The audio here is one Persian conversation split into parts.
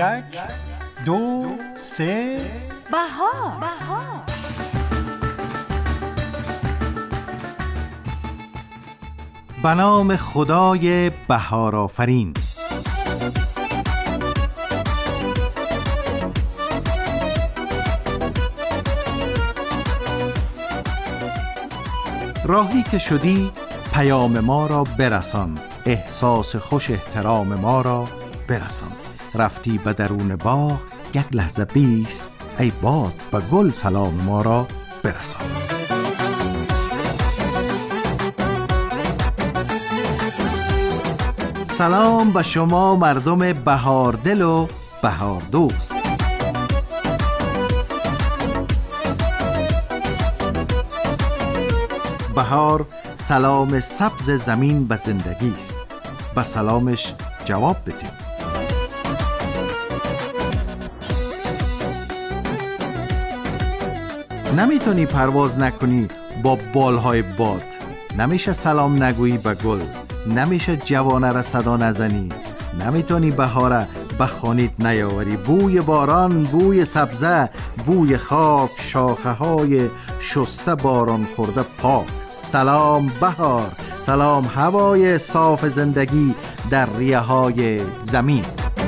1 2 3 بهار. به نام خدای بهار آفرین. راهی که شدی پیام ما را برسان، احساس خوش احترام ما را برسان. رفتی به درون باغ یک لحظه بیست، ای باد به گل سلام ما را برسان. سلام به شما مردم بهار دل و بهار دوست. بهار سلام سبز زمین به زندگی است. به سلامش جواب بدیم. نمیتونی پرواز نکنی با بالهای باد، نمیشه سلام نگویی به گل، نمیشه جوانه را صدا نزنی، نمیتونی بهاره به خانیت نیاوری. بوی باران، بوی سبزه، بوی خاک، شاخه های شسته باران خورده پاک. سلام بهار، سلام هوای صاف زندگی در ریه های زمین.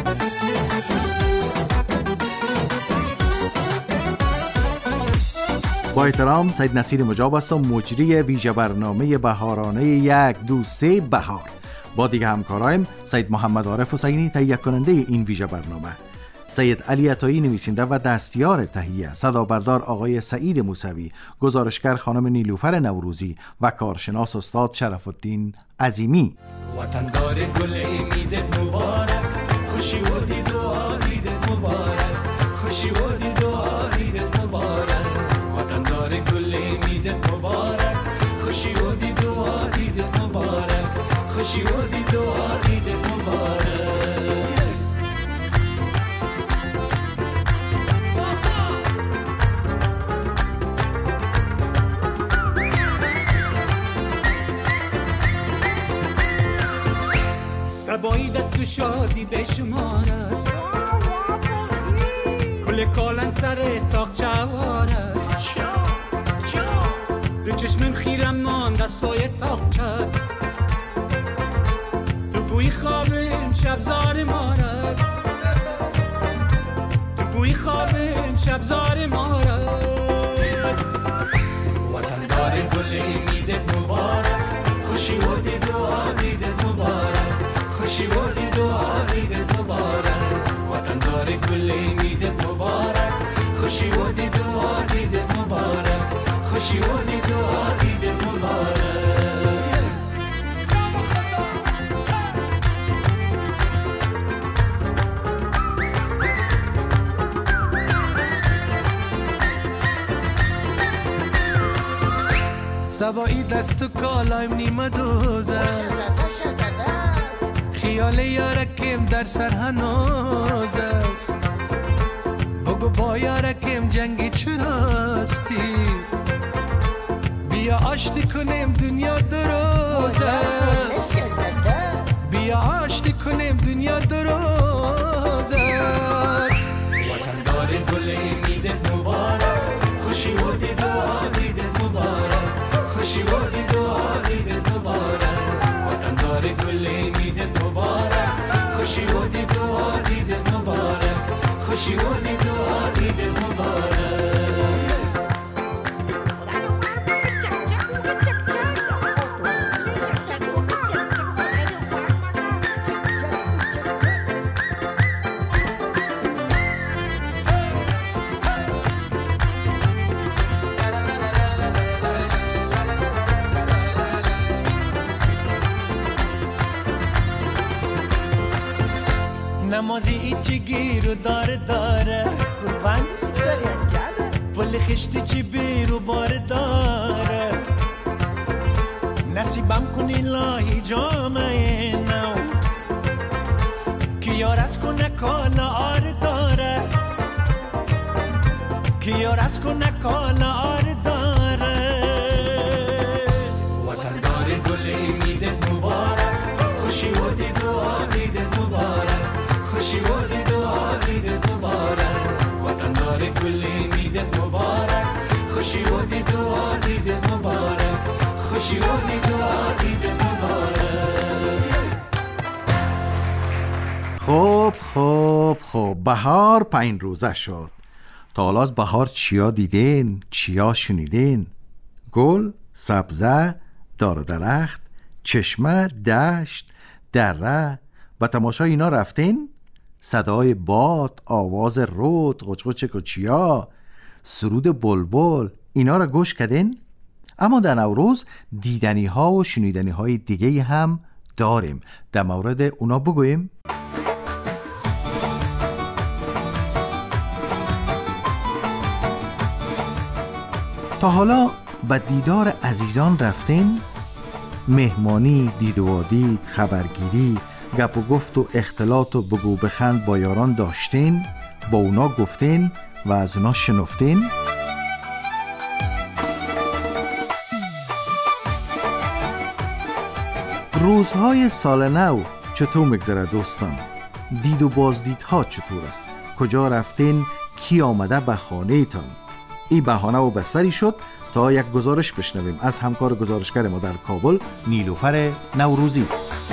با احترام سید نصیر مجاب هستم، مجری ویژه برنامه بهارانه 1 2 3 بهار. با دیگه همکارایم سید محمد عارف حسینی تهیه کننده این ویژه برنامه، سید علی عطایی نویسنده و دستیار تهیه، صدابردار آقای سعید موسوی، گزارشگر خانم نیلوفر نوروزی و کارشناس استاد شرف الدین عظیمی. وطن دار گل امیدت مبارک، خوشی و دید و آریدت مبارک، خوشی و دید و آریدت مبارک. وطن دار گل امیدت مبارک، خوشی و دید و آریدت مبارک، خوشی و دید و آریدت مبارک. سباییدت تو شادی بشمارد، کل کالن سر تاق چوارد. دو چشمم خیرم ماند از سوی تاق چد، تو بوی خوابم شبزار مارد، تو بوی خوابم شبزار مارد. وطن دار گل امیدت مبارک، خوشی و دید و آریدت مبارک، خوشی و دید و آریدت مبارک. وطن دار گل امیدت مبارک، خوشی و دید و آریدت مبارک، خوشی و دید و آریدت مبارک. سبایی دست و کالایم نیمه دوزه، خیال یارکم در سر هنوز است. بگو با یارکم جنگی چراستی، بیا آشتی کنیم دنیا دروز است، بیا آشتی کنیم دنیا دروز است. وطن دار گل امیدت مبارک، خوشی و دید و آریدت مبارک، خوشی و دید و آریدت مبارک. وطن دار گل امیدت مبارک، خوشی و دید و آریدت مبارک، خوشی و دید و آریدت مبارک. نمازی ایچی گیرو داره قربانش داره جانه، پل خشتی چی بیرو بار داره. نصیبم کنی لاهی جامعه نو، که یار از کنه کالا آر داره، که یار از کنه کالا آر داره. وطن داره گل امیدت مبارک، خوشی و دید و آریدت مبارک، خوشی و دید و آریدت خوشی و دید و عید مبارک، خوشی و دید و عید مبارک. خب بهار 5 روزه شد. تا حالا از بهار چیا دیدین؟ چیا شنیدین؟ گل، سبزه، دار و درخت، چشمه، دشت، دره. به تماشای اینا رفتین؟ صدای باد، آواز رود، قچقچ کوچیا، سرود بلبل، اینا را گوش کردین؟ اما در نوروز دیدنی ها و شنیدنی های دیگه هم داریم. در مورد اونا بگویم؟ تا حالا به دیدار عزیزان رفتین؟ مهمانی، دید و دید، خبرگیری، گپ و گفت و اختلاط و بگو بخند با یاران داشتین؟ با اونا گفتین و از اونا شنفتین؟ روزهای سال نو چطور میگذره دوستان؟ دید و بازدیدها چطور است؟ کجا رفتین؟ کی آمده به خانه تان؟ این بهانه و بستری شد تا یک گزارش بشنویم از همکار گزارشگر ما در کابل، نیلوفر نوروزی.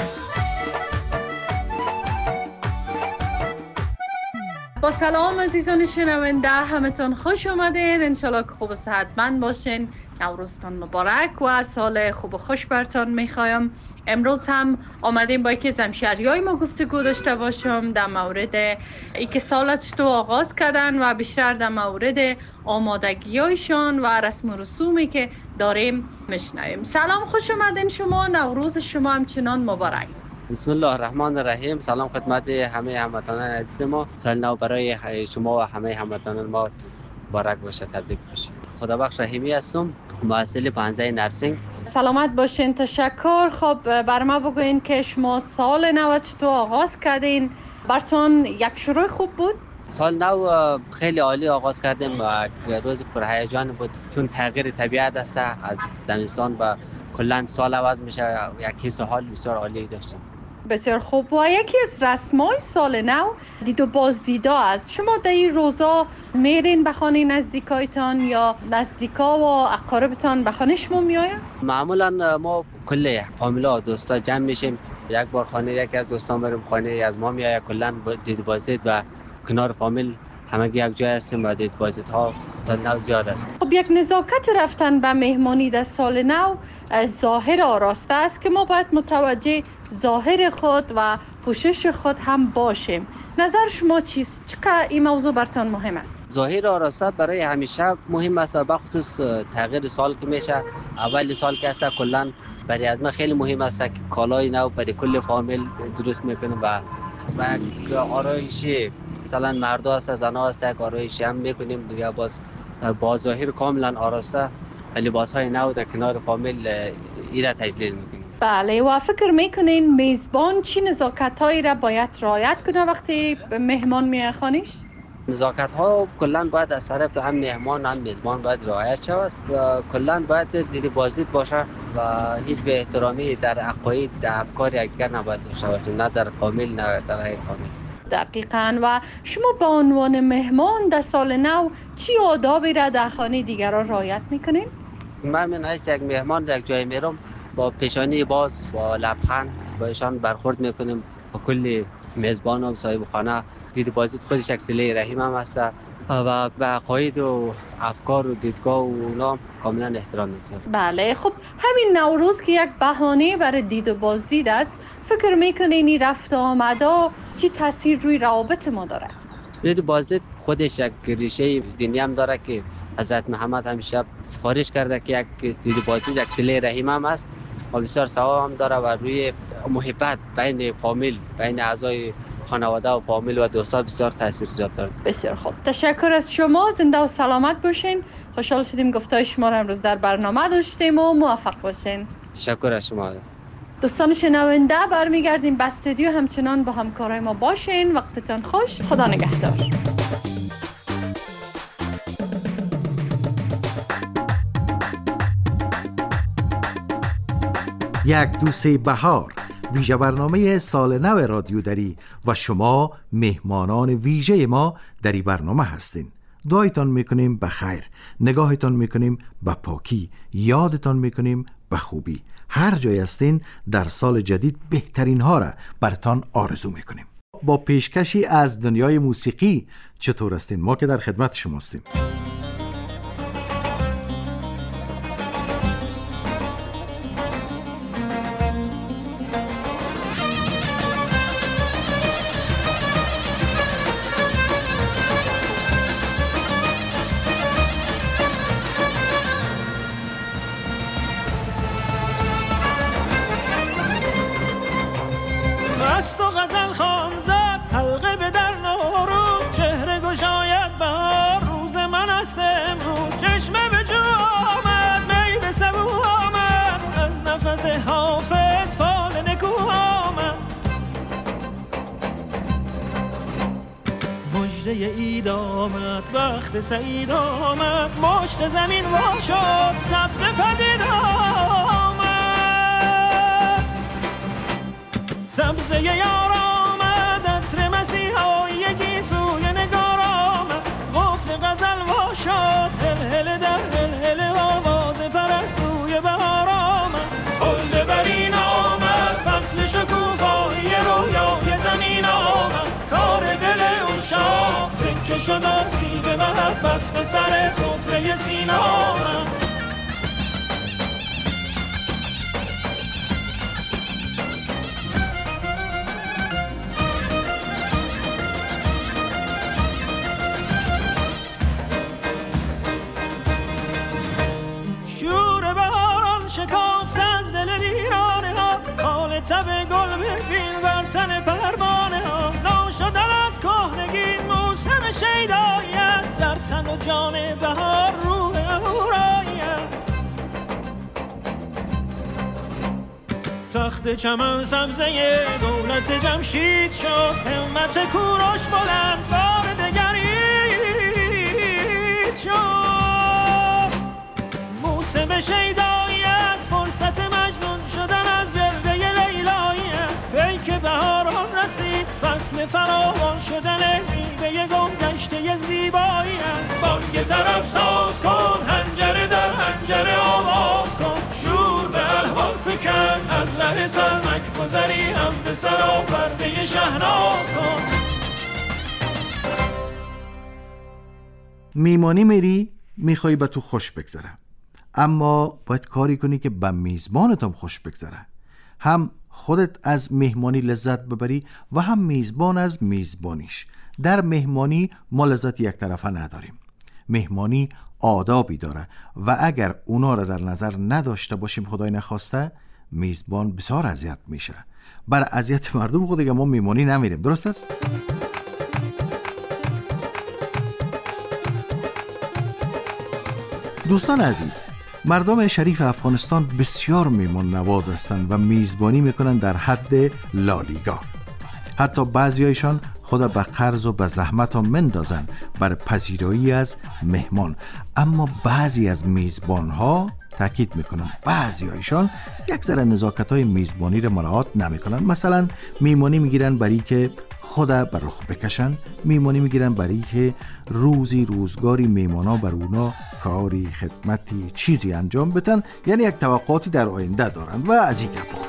با سلام عزیزان شنونده، همتون خوش آمدین. انشالله که خوب و صحتمند باشین. نوروزتان مبارک و سال خوب و خوش برتان میخوایم. امروز هم آمدیم با یکی از همشهریای ما گفتگو داشته باشم در مورد ای که سال چطور آغاز کردن و بیشتر در مورد آمادگی‌هایشان و رسم و رسومی که داریم میشنویم. سلام، خوش آمدین شما. نوروز شما همچنان مبارک. بسم الله الرحمن الرحیم. سلام خدمت همه هموطنان عزیز ما. سال نو برای شما و همه هموطنان ما مبارک باشه، تبریک باشه. خدا بخش رحیمی هستم، محصل پانزه نرسینگ. سلامت باشین، تشکر. خب بر ما بگوین که شما سال نو چطور آغاز کردین؟ براتون یک شروع خوب بود؟ سال نو خیلی عالی آغاز کردیم و روز پرهیجان بود، چون تغییر طبیعت است. از زمستان و کلا سال عوض میشه، یک حس و حال بسیار عالی داشتیم. بسیار خوب. و یکی از رسمای سال نو دید و بازدیدا است. شما در این روزا میرین به خانه نزدیکایتان یا نزدیکا و اقاربتان به خانه شما میاین؟ معمولا ما کل فامیلا و دوستا جمع میشیم، یک بار خانه یکی از دوستان بریم، خانه از ما میایه. کلا دید بازدید و کنار فامیل همگی یک جای هستیم و دید بازدیدها تا نو زیاد است. خب یک نزاکت رفتن به مهمانی در سال نو ظاهر آراسته است که ما باید متوجه ظاهر خود و پوشش خود هم باشیم. نظر شما چیست؟ چقدر این موضوع براتون مهم است؟ ظاهر آراسته برای همیشه مهم است، بخصوص تغییر سال که میشه، اول سال که است. کلا برای از ما خیلی مهم است که کالای نو برای کل فامیل درست میکنیم و آرایشی مثلا مردا است، زنا است، یک آرایشی هم میکنیم دیگه. با ظاهر کاملا آراسته لباسهای نو در کنار فامیل ایره تجلیل میکنیم. بله. و فکر میکنین میزبان چی نزاکت‌هایی را باید رعایت کنه وقتی مهمان میاد خانه‌اش؟ نزاکت‌ها کلا باید از طرف هم مهمان هم میزبان باید رعایت شود و کلا باید دید بازدید باشه و هیچ به احترامی در عقاید، در افکار یکدیگر نباید داشته باشیم، نه در فامیل نه در غیر فامیل. دقیقاً. و شما به عنوان مهمان در سال نو چی آدابی را در خانه دیگران رعایت میکنین؟ من حیث یک مهمان در یک جای میرم، با پیشانی باز با لبخند با ایشان برخورد میکنیم. با کل میزبان و صاحب خانه دید بازدید خودش یک صله رحم هم است و به عقاید و افکار و دیدگاه و اونا کاملا احترام میگذاریم. بله. خب همین نوروز که یک بهانه برای دید و بازدید است، فکر میکنین این رفت و آمدا چی تاثیر روی روابط ما داره؟ دید بازدید خودش یک ریشه دینی هم داره که حضرت محمد همیشه سفارش کرده که یک دید بازدید یک صله رحم هم است و بسیار ثواب هم داره و روی محبت بین فامیل، بین اعضای خانواده و فامیل و دوستا بسیار تاثیرگذار داره. بسیار خوب. تشکر از شما. زنده و سلامت باشین. خوشحال شدیم گفتای شما را امروز در برنامه داشتیم و موفق باشین. تشکر از شما. دوستان شنونده، برمیگردیم به استودیو. همچنان با همکارای ما باشین. وقتتان خوش. خدا نگهدار. یک دو سه بهار، ویژه برنامه سال نو رادیو دری و شما مهمانان ویژه ما در این برنامه هستین. دعایتان میکنیم به خیر، نگاهتان میکنیم به پاکی، یادتان میکنیم به خوبی. هر جای هستین در سال جدید بهترین ها را برتان آرزو میکنیم. با پیشکشی از دنیای موسیقی چطور هستین؟ ما که در خدمت شما هستیم. اید آمد، وقت سعید آمد، مشت زمین وا شد، سبز پدید آمد، سبزه یار آمد، عطر مسیحایی سوی نگار آمد، قفل غزل وا شد، هل در هل آواز پرستوی بهار آمد، پل برین آمد، فصل شکوفایی رویای زمین آمد، کار دل شاه سکه شد آسیب محبت به سر سفره سینه آمد. شور بهاران شکافت از دل ویرانه ها، خال تب گل ببین بر تن پروانه ها، ناشدن از کهنگی موسم شیدایی است، در تن و جان بهار روح اهورایی است، تخت چمن سبزه دولت جمشید شد، همت کوروش بلند بار دگرید شد، موسم شیدایی است، فرصت مجنون شدن از جلوه لیلایی است، پیک بهاران رسید، فصل فراوان شدن میوه گم گشته زیبایی است، بانگ طرب ساز کن، حنجره در حنجره آواز کن، شور به الحان فکن، از ره سرمک گذری هم به سرا پرده شهناز کن. میمانی میری، میخوای به تو خوش بگذره، اما باید کاری کنی که به میزبانتم خوش بگذره. هم خودت از مهمانی لذت ببری و هم میزبان از میزبانیش. در مهمانی ما لذت یک طرفه نداریم. مهمانی آدابی داره و اگر اونا را در نظر نداشته باشیم، خدای نخواسته، میزبان بسیار اذیت میشه. برای اذیت مردم خود دیگه ما مهمانی نمیریم. درست است؟ دوستان عزیز، مردم شریف افغانستان بسیار میمون نواز هستند و میزبانی میکنن در حد لالیگا. حتی بعضیایشان خود به قرض و به زحمت هم مندازن بر پذیرایی از مهمان. اما بعضی از میزبان ها، تاکید میکنم بعضیایشان، یک ذره نزاکت های میزبانی را مراعات نمیکنن. مثلا میمانی میگیرن برای که خدا بر رخ بکشن، میمانی میگیرن برای که روزی روزگاری میمانا بر اونا کاری، خدمتی، چیزی انجام بدن، یعنی یک توقعاتی در آینده دارن و از این گپا.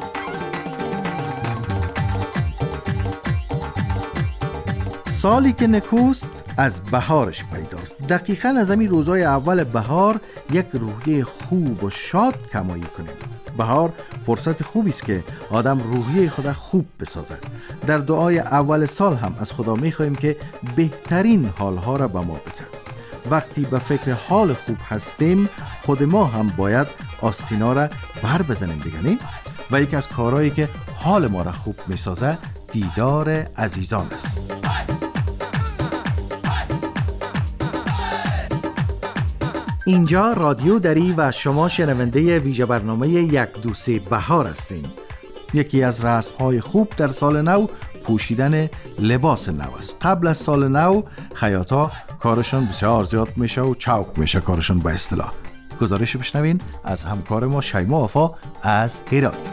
سالی که نکوست از بهارش پیداست. دقیقاً از همین روزهای اول بهار یک روحیه خوب و شاد کمایی کنیم. بهار فرصت خوبی است که آدم روحیه خود خوب بسازد. در دعای اول سال هم از خدا می‌خواهیم که بهترین حالها را به ما بده. وقتی به فکر حال خوب هستیم، خود ما هم باید آستینا را بر بزنیم دیگه، نه؟ و یکی از کارهایی که حال ما را خوب می‌سازه دیدار عزیزان است. اینجا رادیو دری و شما شنونده ویژه برنامه یک دوسه بهار هستین. یکی از رسم‌های خوب در سال نو پوشیدن لباس نو است. قبل از سال نو خیاطا کارشون بسیار زیاد میشه و چاق میشه کارشون به اصطلاح. گزارش بشنوین از همکار ما شیما وفا از هرات.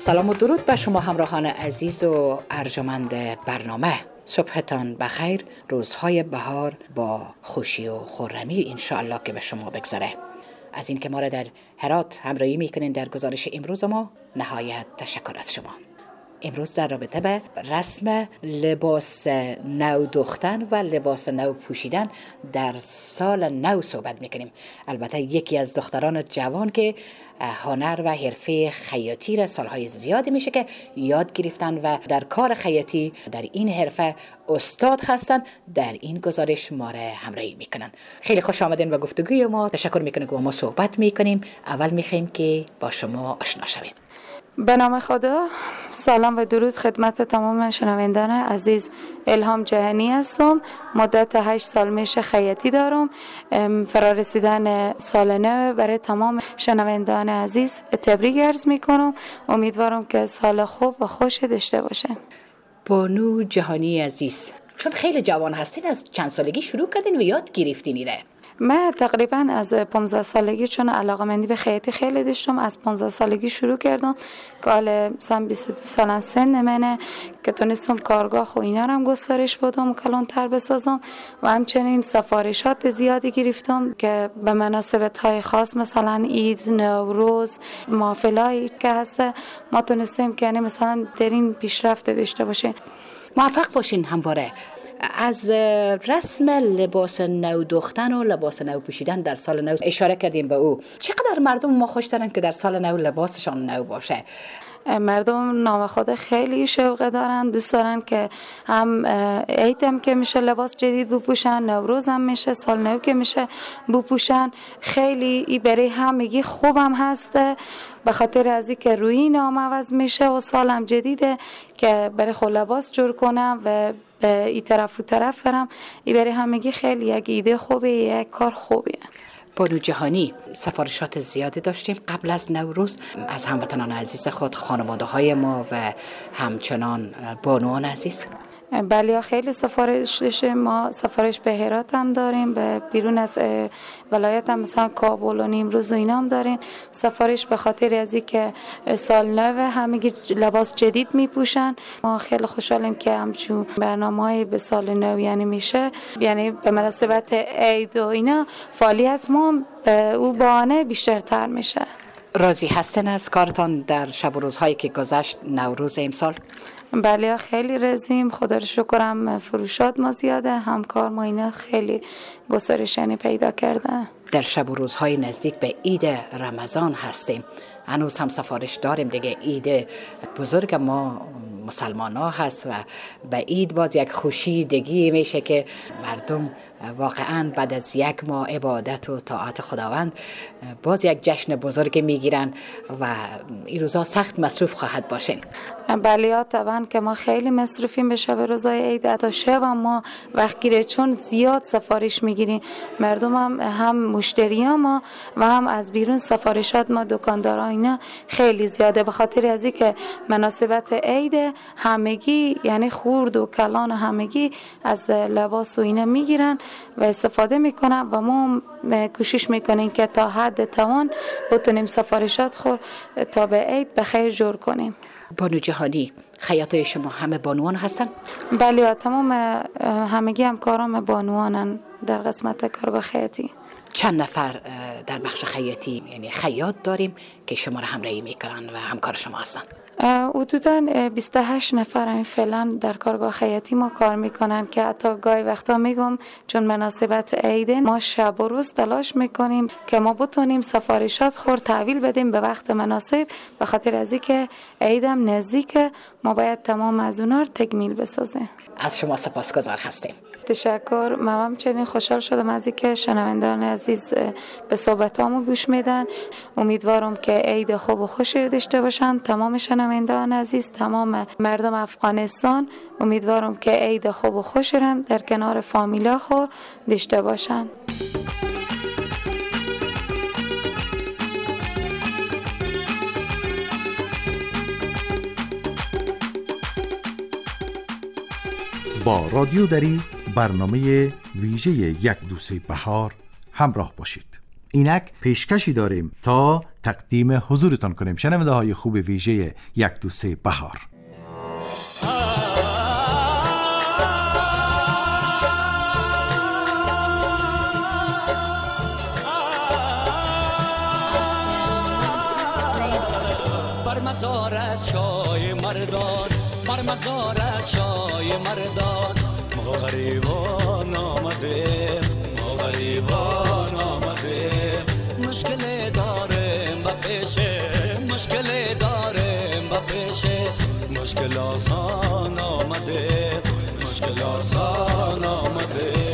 سلام و درود به شما همراهان عزیز و ارجمند برنامه. صبحتان بخیر، روزهای بهار با خوشی و خرمی انشاءالله که به شما بگذره. از این که ما را در هرات همراهی میکنین در گزارش امروز ما نهایت تشکر از شما. امروز در رابطه به رسم لباس نو دوختن و لباس نو پوشیدن در سال نو صحبت میکنیم. البته یکی از دختران جوان که هنر و حرفه خیاطی را سالهای زیادی میشه که یاد گرفتن و در کار خیاطی در این حرفه استاد هستن، در این گزارش ما را همراهی میکنن. خیلی خوش آمدین به گفتگوی ما. تشکر میکنیم که با ما صحبت میکنیم. اول میخوایم که با شما آشنا شویم. به نام خدا، سلام و درود خدمت تمام شنوندگان عزیز. الهام جهانی هستم. مدت 8 سال میشه خیاطی دارم. فرارسیدن سال نو برای تمام شنوندگان عزیز تبریک عرض میکنم. امیدوارم که سال خوب و خوش داشته باشین. بانو جهانی عزیز، چون خیلی جوان هستین، از چند سالگی شروع کردین و یاد گرفتین ایره؟ من تقریبا از 15 سالگی چون علاقه‌مندی به خیاطی خیلی داشتم، از 15 سالگی شروع کردم که حالا مثلا 22 سال سن منه که تونستم کارگاه و اینا رو هم گسترش بدم و کلانتر بسازم و همچنین سفارشات زیادی گرفتم که به مناسبت‌های خاص مثلا عید، نوروز، محافلایی که هسته ما تونستیم که یعنی مثلا در این پیشرفت داشته باشه. موفق باشین همواره. از رسم لباس نو دوختن و لباس نو پوشیدن در سال نو اشاره کردیم به او. چقدر مردم ما خوش دارن که در سال نو لباسشان نو باشه؟ مردم نام خود خیلی شوق دارن، دوست دارن که هم عید هم که میشه لباس جدید بپوشن، نوروز هم میشه، سال نو که میشه بپوشن. خیلی ای برای همگی خوبم هسته، به خاطر از اینکه روی نام عوض میشه و سالم جدیده که برای خود لباس جور کنم و به این طرف و طرف برم. ای برای همگی خیلی یک ایده خوبه، یک کار خوبیه. بانو جهانی، سفارشات زیادی داشتیم قبل از نوروز از هموطنان عزیز خود، خانواده های ما و همچنان بانوان عزیز. بله خیلی سفارش داشتیم. ما سفارش به هرات هم داریم، به بیرون از ولایت هم مثلا کابل و نیمروز و اینا هم داریم سفارش، به خاطر از اینکه سال نو همگی لباس جدید میپوشن. ما خیلی خوشحالیم که همچون برنامه‌ای به سال نو یعنی میشه، یعنی به مناسبت عید و اینا فعالیت ما به او بهانه بیشترتر میشه. راضی هستن از کارتان در شب و روزهایی که گذشت نوروز امسال؟ بله خیلی رزیم، خدا رو شکرم فروشات ما زیاده، همکار ما اینا خیلی گسترش پیدا کرده. در شب و روزهای نزدیک به عید رمضان هستیم، هنوز هم سفارش داریم دیگه. عید بزرگ ما مسلمان ها هست و به عید باز یک خوشی دگی میشه که مردم واقعا بعد از یک ماه عبادت و طاعت خداوند باز یک جشن بزرگ میگیرن و این روزها سخت مصروف خواهد باشین. بله طبعا که ما خیلی مصروفیم به شب روزای عید. حتی شب ما وقت گیره چون زیاد سفارش میگیریم، مردم هم مشتریان ما و هم از بیرون سفارشات ما، دکانداران اینا خیلی زیاده، به خاطر از اینکه مناسبت عید همگی یعنی خورد و کلان همگی از لباس و اینا میگیرن و استفاده میکنن و ما کوشش میکنیم که تا حد توان بتونیم سفارشات خور تا به عید بخیر جور کنیم. بانو جهانی، خیاطای شما همه بانوان هستن؟ بله تمام همگی همکارام بانوانن در قسمت کارگاه خیاطی. چند نفر در بخش خیاطی یعنی خیاط داریم که شما را همراهی میکنن و همکار شما هستن؟ حدوداً 28 نفر همین فعلا در کارگاه خیاطی ما کار میکنن که حتی گاهی وقتا میگم چون مناسبت عید ما شب و روز تلاش میکنیم که ما بتونیم سفارشات خور تحویل بدیم به وقت مناسب، به خاطر از اینکه عیدم نزدیکه ما باید تمام از اونها رو تکمیل بسازیم. از شما سپاسگزار هستیم. تشکر. من همچنین خوشحال شدم از اینکه شنوندگان عزیز به صحبتامو گوش میدن. امیدوارم که عید خوب و خوشی داشته باشن تمام شنوندگان عزیز، تمام مردم افغانستان. امیدوارم که عید خوب و خوشی رو در کنار فامیلا خود داشته باشن. با رادیو دری برنامه ویژه یک دوسه بهار همراه باشید. اینک پیشکشی داریم تا تقدیم حضورتان کنیم. شنونده های خوب ویژه 1 2 3 بهار. بر مزارت شای مردان، بر مزارت شای مردان، ما غریبان آمدیم، ما غریبان آمدیم، مشکل داریم و پیشه، مشکل داریم و پیشه، مشکل آسان آمدیم، مشکل آسان آمدیم.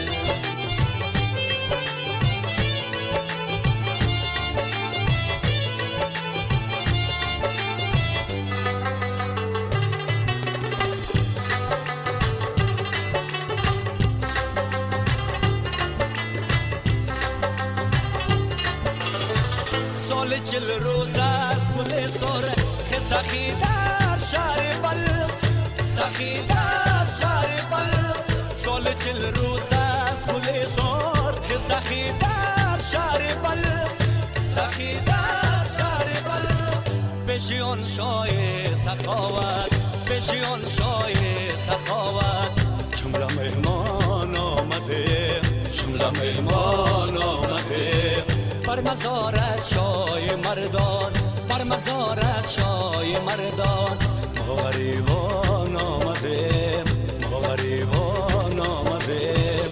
چل روز از گل سرخ سخی در شهر بلخ، سخی در شهر بلخ، سال 40 روز از گل سرخ سخی در شهر بلخ، سخی در شهر بلخ، پیشیان شای سخاوت، پیشیان شای سخاوت، جمله مهمان آمده، جمله مهمان آمده، بر مزارت شای مردان، بر مزارت شای مردان، ما غریبان آمدیم، ما غریبان آمدیم.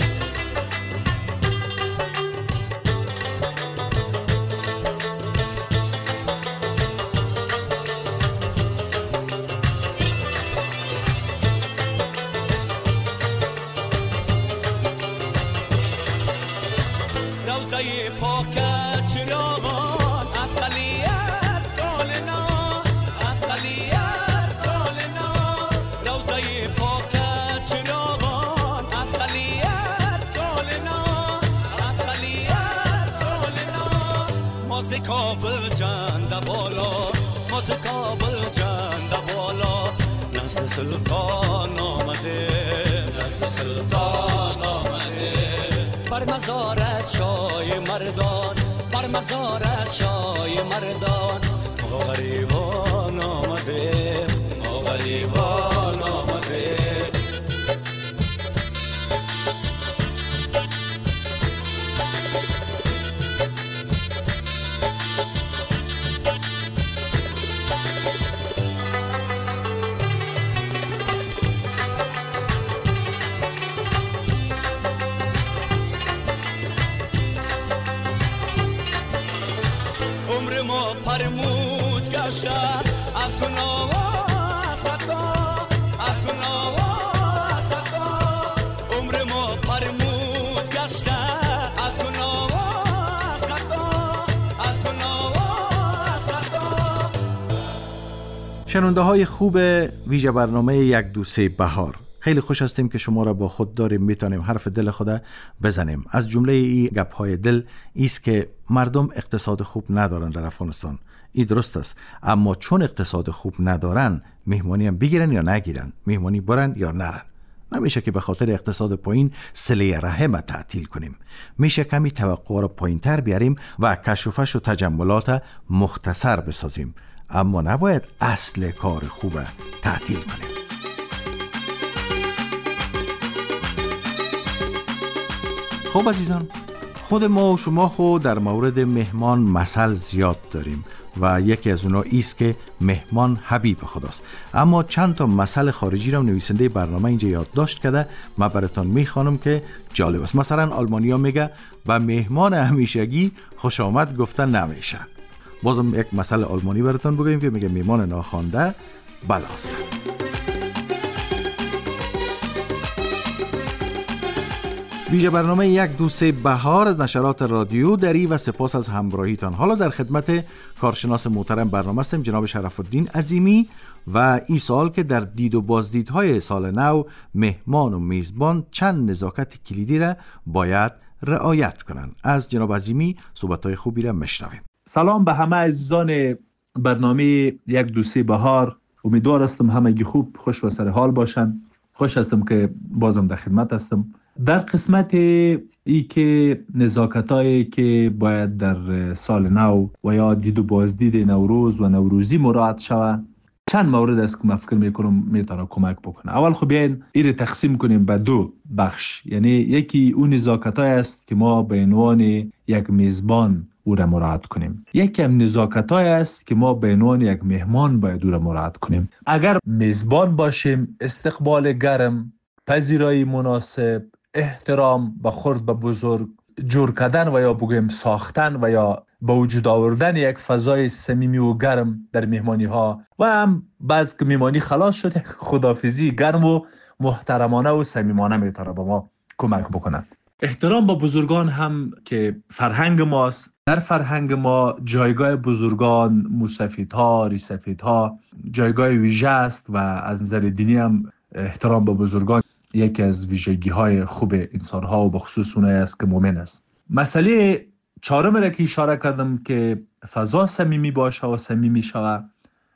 روزه پاکت چراغان از قلیت سال نو، از قلیت سال نو، روزه پاکت چراغان از قلیت سال نو، از قلیت سال نو، ما ز کابل جنده بالا، ما ز کابل جنده بالا، نزد سلطان آمده، نزد سلطان آمده، بر مزارت شای مردان، بر مزارت شای مردان، ما غریبان آمده، ما غریبان آمده. فرمود گشته از گناه و از خطا، از گناه و از خطا، عمر ما فرمود گشته از گناه و از خطا، از گناه و از خطا. شنونده های خوب ویژه برنامه 1 2 3 بهار، خیلی خوش هستیم که شما را با خود داریم، میتونیم حرف دل خود بزنیم. از جمله این گپ های دل ایست که مردم اقتصاد خوب ندارن در افغانستان. این درست است، اما چون اقتصاد خوب ندارن مهمانی هم بگیرن یا نگیرن، مهمانی برن یا نرن. نمیشه که به خاطر اقتصاد پایین صله رحم تعطیل کنیم. میشه کمی توقع را پایین تر بیاریم و کشوفش و تجملات مختصر بسازیم، اما نباید اصل کار خوب تعطیل کنیم. خب عزیزان، خود ما و شما خود در مورد مهمان مثل زیاد داریم و یکی از اونا ایست که مهمان حبیب خداست. اما چند تا مثل خارجی را نویسنده برنامه اینجا یادداشت کرده، من براتون میخوانم که جالب است. مثلا آلمانیا میگه و مهمان همیشگی خوش آمد گفته نمیشه. بازم یک مثل آلمانی براتون بگیم که میگه مهمان ناخوانده بلاست. ویژه برنامه 1 2 3 بهار از نشرات رادیو دری و سپاس از همراهیتان. حالا در خدمت کارشناس محترم برنامه هستیم جناب شرف الدین عظیمی و این سوال که در دید و بازدیدهای سال نو مهمان و میزبان چند نزاکت کلیدی را باید رعایت کنند. از جناب عظیمی صحبت‌های خوبی را میشنویم. سلام به همه عزیزان برنامه 1 2 3 بهار. امیدوار هستم همگی خوب خوش و سر حال باشند. خوش هستم که بازم در خدمت هستم در قسمت ای که نزاکتایی که باید در سال نو و یا دید و بازدید نوروز و نوروزی مراعات شود، چند مورد است که من فکر میکنم میتونه کمک بکنه. اول خب بیاین این تقسیم کنیم به دو بخش. یعنی یکی اون نزاکتای است که ما به عنوان یک میزبان او را مراعات کنیم. یکی هم نزاکتای است که ما به عنوان یک مهمان باید او را مراعات کنیم. اگر میزبان باشیم، استقبال گرم، پذیرایی مناسب، احترام به خرد به بزرگ، جور کردن و یا بگویم ساختن و یا به وجود آوردن یک فضای صمیمی و گرم در مهمانی ها و هم بعض که مهمانی خلاص شده خداحافظی گرم و محترمانه و صمیمانه میتونه به ما کمک بکنه. احترام به بزرگان هم که فرهنگ ماست. در فرهنگ ما جایگاه بزرگان، موسفیدها، ریسفیدها جایگاه ویژه است و از نظر دینی هم احترام به بزرگان یکی از ویژگی های خوب انسان ها و به خصوص اونایی است که مؤمن است. مسئله چهارم را که اشاره کردم که فضا صمیمی باشه و صمیمی شود.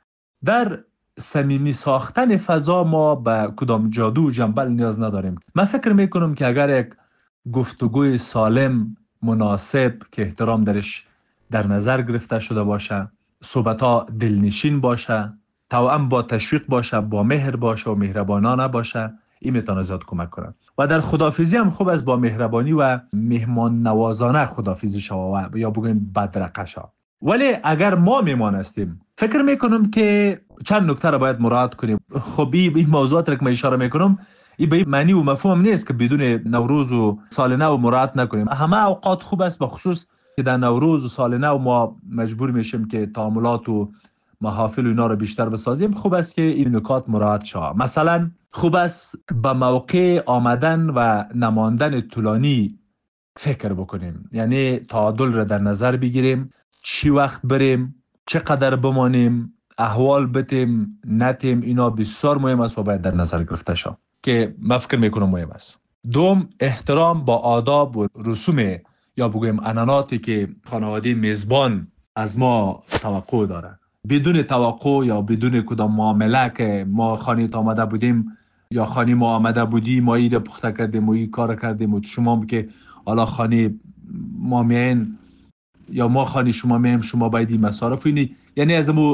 در صمیمی ساختن فضا ما به کدام جادو و جنبل نیاز نداریم. من فکر میکنم که اگر یک گفتگوی سالم، مناسب که احترام درش در نظر گرفته شده باشه، صحبت‌ها دلنشین باشه، توأم با تشویق باشه، با مهر باشه و مهربانانه باشه، این میتونه زیاد کمک کنه. و در خداحافظی هم خوب است با مهربانی و مهمان نوازانه خداحافظی شوه و یا بگویم بدرقه شوه. ولی اگر ما میمان هستیم، فکر میکنم که چند نکته را باید مراعات کنیم. خب این موضوعات را که من اشاره میکنم این به معنی و مفهوم نیست که بدون نوروز و سال نو مراعات نکنیم. همه اوقات خوب است، به خصوص که در نوروز و سال نو ما مجبور میشیم که تعاملات و محافل و اینا رو بیشتر بسازیم. خوب است که این نکات مراعات شود. مثلا خوب است به موقع آمدن و نماندن طولانی فکر بکنیم. یعنی تعادل را در نظر بگیریم، چی وقت بریم، چقدر بمانیم، احوال بتیم نتیم، اینا بسیار مهم است و باید در نظر گرفته شود که من فکر میکنم مهم است. دوم، احترام با آداب و رسوم یا بگویم عنعناتی که خانواده میزبان از ما توقع داره. بدون توقع یا بدون کدام معامله که ما خانه آمده بودیم یا خانه ما آمده بودی، ما ایده پخته کردیم و این کار کردیم و شما هم که حالا خانه ما میاین یا ما خانه شما میایم، شما باید این مصارف اینی، یعنی از مو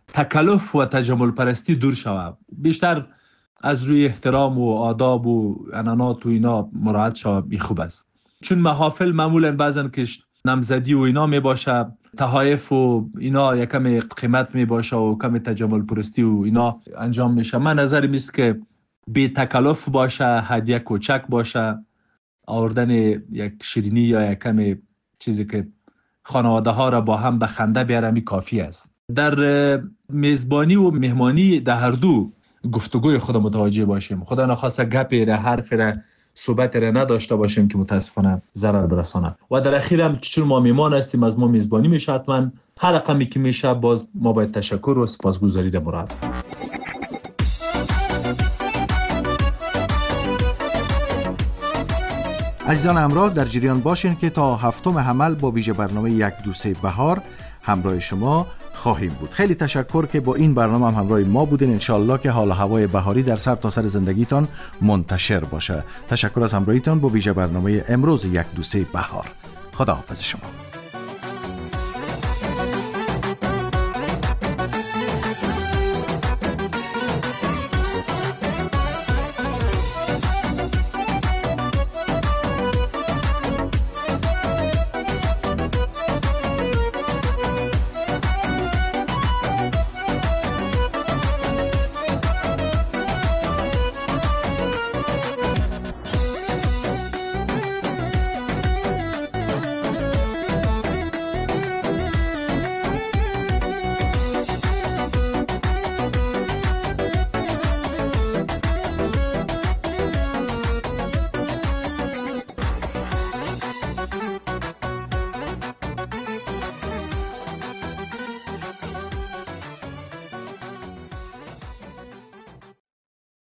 تکلف و تجمل پرستی دور شود. بیشتر از روی احترام و آداب و عنعنات و اینا مراعات شود، خوب است. چون محافل معمولا بعضن که نمزدی و اینا می باشه، تحایف و اینا یکم قیمت می باشه و کم تجمل پرستی و اینا انجام میشه. من نظرم است که بی تکلف باشه، هدیه کوچک باشه، آوردن یک شیرینی یا یک کم چیزی که خانواده ها را با هم به خنده بیاره می کافی است. در میزبانی و مهمانی در هر دو گفتگوی خود متوجه باشیم. خدا نخواسته گپی را، حرفی را، صحبت را نداشته باشیم که متاسفانه ضرر برسانه. و در اخیر هم چون ما میمان هستیم، از ما میزبانی میشه، حتما هر رقمی که میشه باز ما باید تشکر و سپاسگزاری ده مراد. عزیزان همراه، در جریان باشین که تا هفتم حمل با ویژه برنامه 1 2 3 بهار همراه شما خواهیم بود. خیلی تشکر که با این برنامه هم همراه ما بودین. انشالله که حال و هوای بهاری در سر تا سر زندگیتان منتشر باشه. تشکر از همراهیتان با ویژه برنامه امروز 1 2 3 بهار. خداحافظ شما.